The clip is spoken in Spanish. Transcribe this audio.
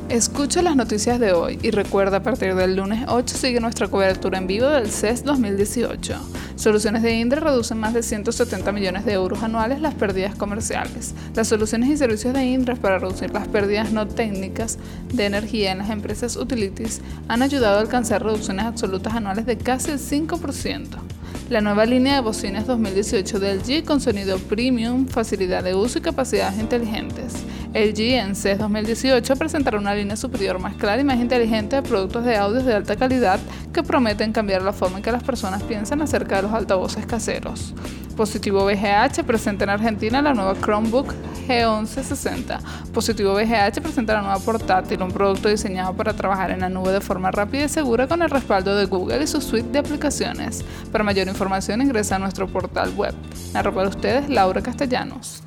Escucha las noticias de hoy y recuerda, a partir del lunes 8 sigue nuestra cobertura en vivo del CES 2018. Soluciones de Indra reducen más de 170 millones de euros anuales las pérdidas comerciales. Las soluciones y servicios de Indra para reducir las pérdidas no técnicas de energía en las empresas utilities han ayudado a alcanzar reducciones absolutas anuales de casi el 5%. La nueva línea de bocinas 2018 de LG con sonido premium, facilidad de uso y capacidades inteligentes. LG en CES 2018 presentará una línea superior más clara y más inteligente de productos de audio de alta calidad que prometen cambiar la forma en que las personas piensan acerca de los altavoces caseros. Positivo VGH presenta en Argentina la nueva Chromebook G1160. Positivo VGH presenta la nueva portátil, un producto diseñado para trabajar en la nube de forma rápida y segura con el respaldo de Google y su suite de aplicaciones. Para mayor información ingresa a nuestro portal web. Narra para ustedes Laura Castellanos.